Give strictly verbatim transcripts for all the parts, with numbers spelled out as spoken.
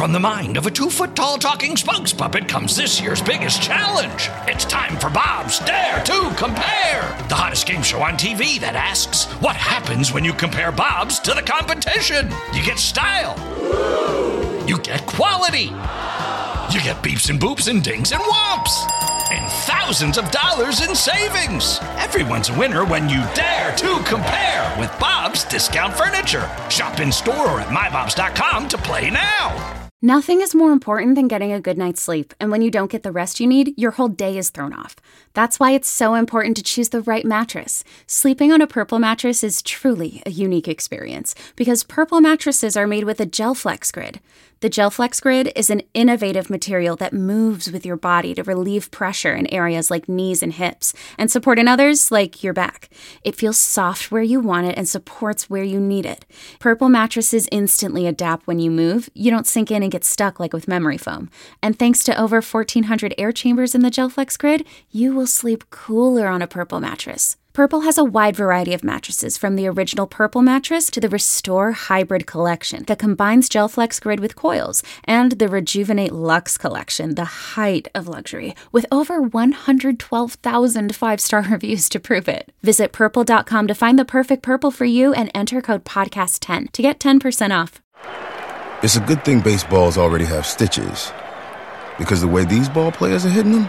from the mind of a two-foot-tall talking spokes puppet comes this year's biggest challenge. It's time for Bob's Dare to Compare, the hottest game show on T V that asks, what happens when you compare Bobs to the competition? You get style. You get quality. You get beeps and boops and dings and whomps. And thousands of dollars in savings. Everyone's a winner when you dare to compare with Bob's Discount Furniture. Shop in store or at my bobs dot com to play now. Nothing is more important than getting a good night's sleep, and when you don't get the rest you need, your whole day is thrown off. That's why it's so important to choose the right mattress. Sleeping on a Purple mattress is truly a unique experience, because Purple mattresses are made with a GelFlex Grid. The GelFlex Grid is an innovative material that moves with your body to relieve pressure in areas like knees and hips, and support in others like your back. It feels soft where you want it and supports where you need it. Purple mattresses instantly adapt when you move. You don't sink in and get stuck like with memory foam. And thanks to over fourteen hundred air chambers in the GelFlex Grid, you will sleep cooler on a Purple mattress. Purple has a wide variety of mattresses, from the original Purple mattress to the Restore Hybrid collection that combines GelFlex Grid with coils, and the Rejuvenate Luxe collection, the height of luxury, with over one hundred twelve thousand five-star reviews to prove it. Visit purple dot com to find the perfect Purple for you and enter code podcast ten to get ten percent off. It's a good thing baseballs already have stitches, because the way these ball players are hitting them,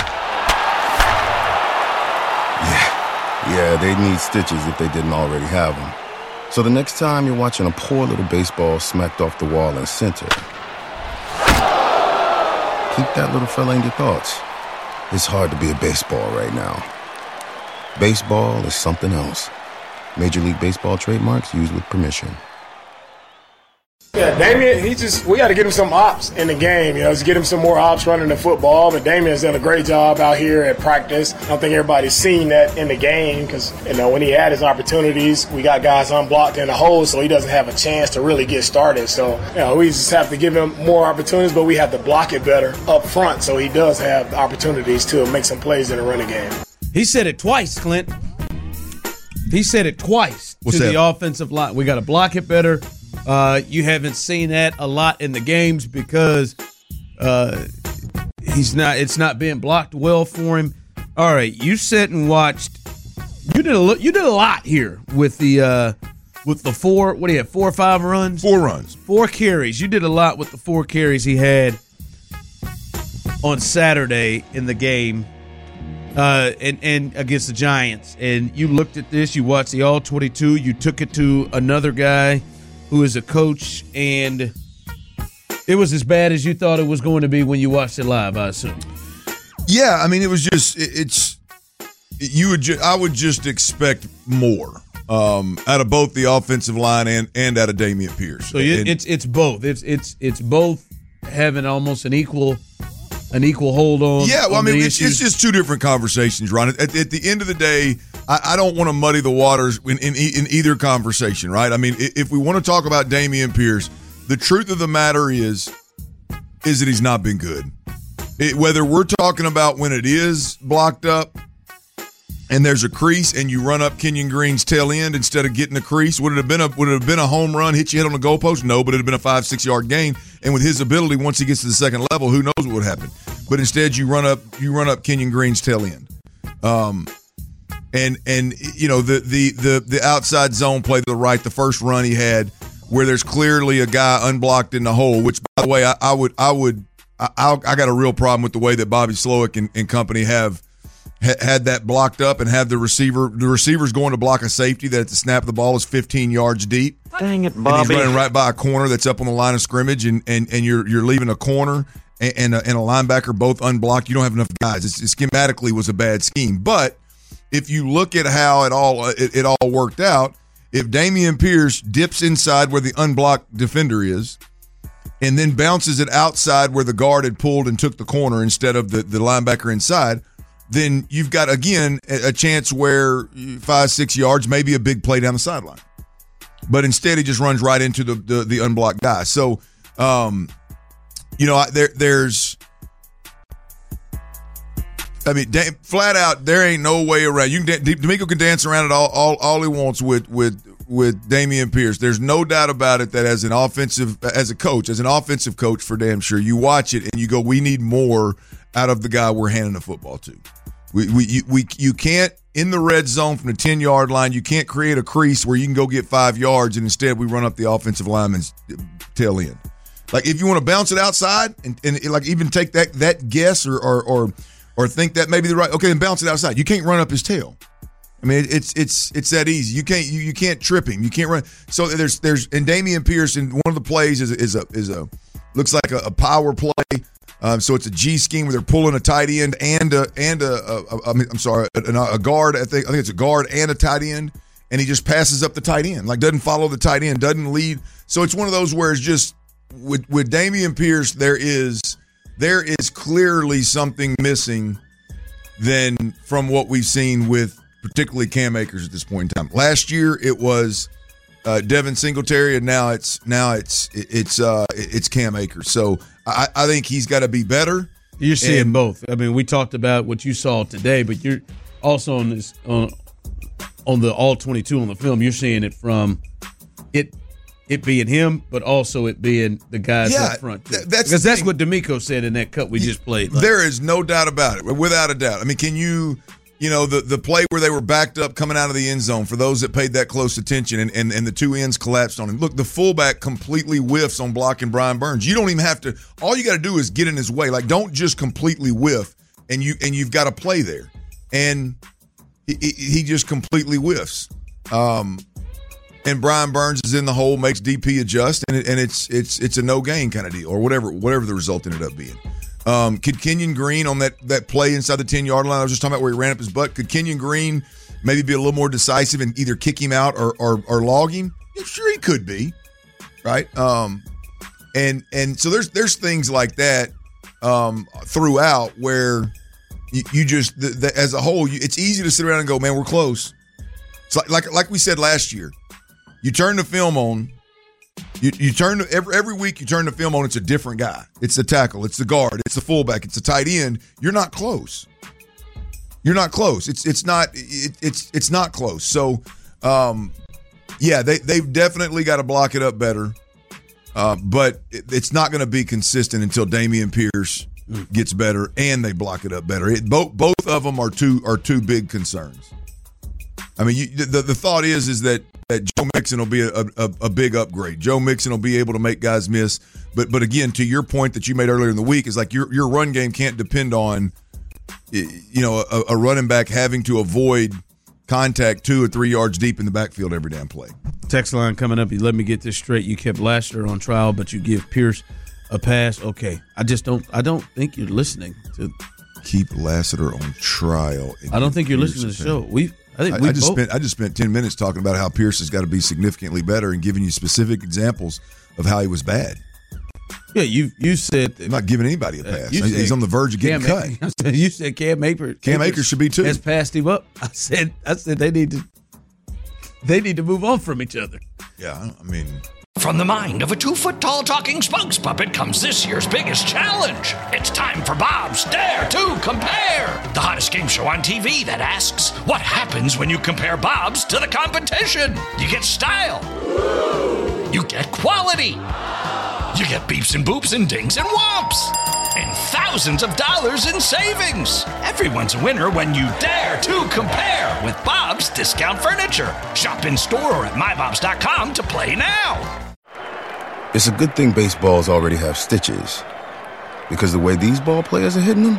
yeah. Yeah, they need stitches if they didn't already have them. So the next time you're watching a poor little baseball smacked off the wall in center, keep that little fella in your thoughts. It's hard to be a baseball right now. Baseball is something else. Major League Baseball trademarks used with permission. Yeah, Damian, he just, we got to get him some ops in the game, you know, just get him some more ops running the football. But Damian's done a great job out here at practice. I don't think everybody's seen that in the game because, you know, when he had his opportunities, we got guys unblocked in the hole, so he doesn't have a chance to really get started. So, you know, we just have to give him more opportunities, but we have to block it better up front so he does have the opportunities to make some plays in the running game. He said it twice, Clint. He said it twice What's to that? the offensive line. We got to block it better. Uh, you haven't seen that a lot in the games because uh, he's not. It's not being blocked well for him. All right, you sat and watched. You did a you did a lot here with the uh, with the four. What do you have? Four or five runs? Four runs. Four carries. You did a lot with the four carries he had on Saturday in the game, uh, and and against the Giants. And you looked at this. You watched the all twenty-two. You took it to another guy who is a coach, and it was as bad as you thought it was going to be when you watched it live, I assume. Yeah, I mean, it was just it, it's you would ju- I would just expect more um, out of both the offensive line and and out of Dameon Pierce. So it, and, it's it's both. It's it's it's both having almost an equal an equal hold on. yeah, well, on I mean, the it's, issues. it's just two different conversations, Ron. At, at the end of the day, I, I don't want to muddy the waters in, in in either conversation, right? I mean, if we want to talk about Dameon Pierce, the truth of the matter is, is that he's not been good. It, whether we're talking about when it is blocked up and there's a crease and you run up Kenyon Green's tail end instead of getting the crease, would it have been a would it have been a home run, hit you head on the goalpost? No, but it would have been a five, six yard gain. And with his ability, once he gets to the second level, who knows what would happen? But instead, you run up you run up Kenyon Green's tail end. Um, and and you know the the the the outside zone play to the right, the first run he had, where there's clearly a guy unblocked in the hole. Which, by the way, I, I would I would I I got a real problem with the way that Bobby Slowick and, and company have ha, had that blocked up and have the receiver the receiver's going to block a safety that at the snap of the ball is fifteen yards deep. Dang it, Bobby! And he's running right by a corner that's up on the line of scrimmage, and and, and you're you're leaving a corner and and a, and a linebacker both unblocked. You don't have enough guys. It's, it schematically was a bad scheme, but if you look at how it all it, it all worked out, if Dameon Pierce dips inside where the unblocked defender is, and then bounces it outside where the guard had pulled and took the corner instead of the, the linebacker inside, then you've got, again, a, a chance where five, six yards, maybe a big play down the sideline. But instead, he just runs right into the the, the unblocked guy. So, um, you know, there there's – I mean, da- flat out, there ain't no way around. You can da- D'Amico can dance around it all, all all he wants with with with Dameon Pierce, there's no doubt about it that as an offensive, as a coach, as an offensive coach for damn sure, you watch it and you go, we need more out of the guy we're handing the football to. We we you, we you can't in the red zone from the ten-yard line. You can't create a crease where you can go get five yards, and instead we run up the offensive lineman's tail end. Like if you want to bounce it outside and, and like even take that that guess or or or, or think that maybe the right okay, then bounce it outside. You can't run up his tail. I mean, it's it's it's that easy. You can't you, you can't trip him. You can't run. So there's there's and Dameon Pierce, and one of the plays is is a is a looks like a, a power play. Um, so it's a G scheme where they're pulling a tight end and a and a, a, a I mean, I'm sorry a, a guard. I think I think it's a guard and a tight end, and he just passes up the tight end. Like doesn't follow the tight end, doesn't lead. So it's one of those where it's just with with Dameon Pierce there is there is clearly something missing than from what we've seen with particularly Cam Akers at this point in time. Last year it was uh, Devin Singletary, and now it's now it's it's uh, it's Cam Akers. So I, I think he's got to be better. You're seeing and, both. I mean, we talked about what you saw today, but you're also on this on on the all twenty-two on the film. You're seeing it from it it being him, but also it being the guys yeah, up front. Th- that's because that's what D'Amico said in that cut we just played. Like, there is no doubt about it, without a doubt. I mean, can you? You know, the, the play where they were backed up coming out of the end zone, for those that paid that close attention, and, and, and the two ends collapsed on him. Look, the fullback completely whiffs on blocking Brian Burns. You don't even have to – all you got to do is get in his way. Like, don't just completely whiff, and, you, and you've got to play there. And he, he just completely whiffs. Um, and Brian Burns is in the hole, makes D P adjust, and, it, and it's it's it's a no-gain kind of deal, or whatever whatever the result ended up being. Um, could Kenyon Green on that, that play inside the ten-yard line I was just talking about where he ran up his butt, could Kenyon Green maybe be a little more decisive and either kick him out or or, or log him? Yeah, sure he could be, right? Um, and and so there's there's things like that um, throughout where you, you just, the, the, as a whole, you, it's easy to sit around and go, man, we're close. It's like, like, like we said last year, you turn the film on, You, you turn every every week. You turn the film on. It's a different guy. It's the tackle. It's the guard. It's the fullback. It's the tight end. You're not close. You're not close. It's it's not it, it's it's not close. So, um, yeah, they they've definitely got to block it up better. Uh, but it, it's not going to be consistent until Dameon Pierce gets better and they block it up better. It, both both of them are two are two big concerns. I mean, you, the the thought is is that. that Joe Mixon will be a, a, a big upgrade. Joe Mixon will be able to make guys miss. But but again, to your point that you made earlier in the week, is like your your run game can't depend on, you know, a, a running back having to avoid contact two or three yards deep in the backfield every damn play. Text line coming up. You let me get this straight. You kept Lassiter on trial, but you give Pierce a pass. Okay, I just don't. I don't think you're listening to. Keep Lassiter on trial. I don't think you're Pierce listening to the show. We. I, think I, I just both. spent I just spent ten minutes talking about how Pierce has got to be significantly better and giving you specific examples of how he was bad. Yeah, you you said I'm not giving anybody a pass. Uh, He's said, on the verge of getting Cam, cut. You said Cam Akers. Cam Akers should be too. Has passed him up. I said I said they need to they need to move on from each other. Yeah, I mean. From the mind of a two-foot-tall talking spokes puppet comes this year's biggest challenge. It's time for Bob's Dare to Compare, the hottest game show on T V that asks, what happens when you compare Bob's to the competition? You get style. You get quality. You get beeps and boops and dings and whomps. And thousands of dollars in savings. Everyone's a winner when you dare to compare with Bob's Discount Furniture. Shop in store or at my bobs dot com to play now. It's a good thing baseballs already have stitches, because the way these ball players are hitting them,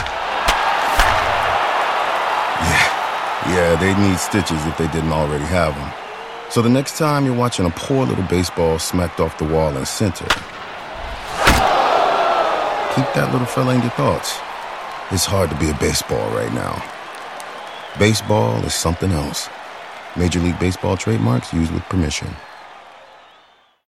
yeah, yeah, they need stitches if they didn't already have them. So the next time you're watching a poor little baseball smacked off the wall in center, keep that little fella in your thoughts. It's hard to be a baseball right now. Baseball is something else. Major League Baseball trademarks used with permission.